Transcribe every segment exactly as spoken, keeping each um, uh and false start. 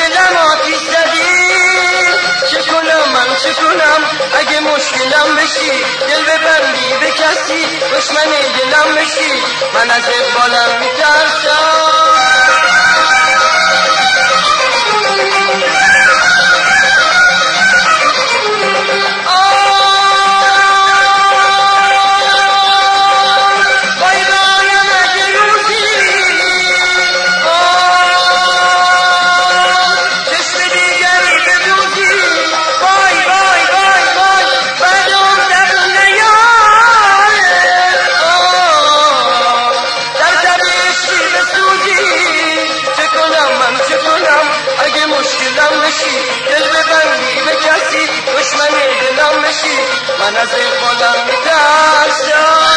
دلم آتیش زدی، چه کنم من چه کنم اگه مشکلم بشی، دل ببندی به کسی دشمن دلم بشی، من از اقبالم میترسم. دل ببندی به کسی دشمن دلم بشی، من از اقبالم میترسم.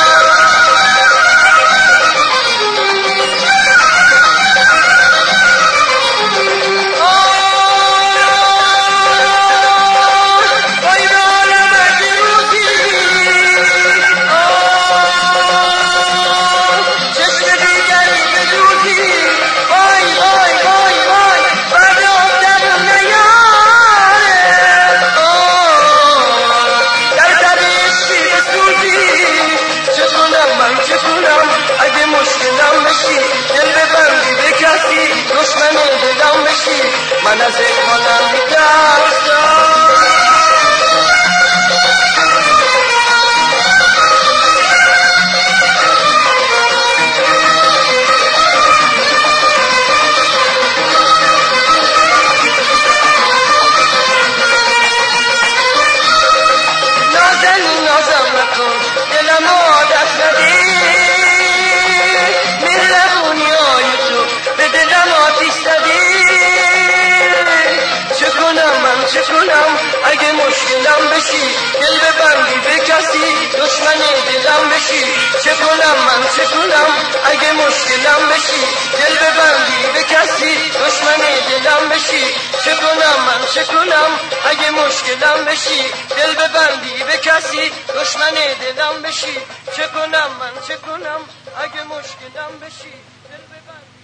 دل ببندی به کسی دشمن دلم بشی، من از اقبالم میترسم. نازنین نازم نکن دلم عادت ندی، چه کنم اگه مشکلم بشی، دل ببندی به کسی دشمن دلم بشی، چه کنم من چه کنم اگه مشکلم بشی، دل ببندی به کسی دشمن دلم بشی، چه کنم من چه کنم اگه مشکلم بشی، دل ببندی به کسی دشمن دلم بشی، چه کنم من چه کنم اگه مشکلم بشی، دل ببندی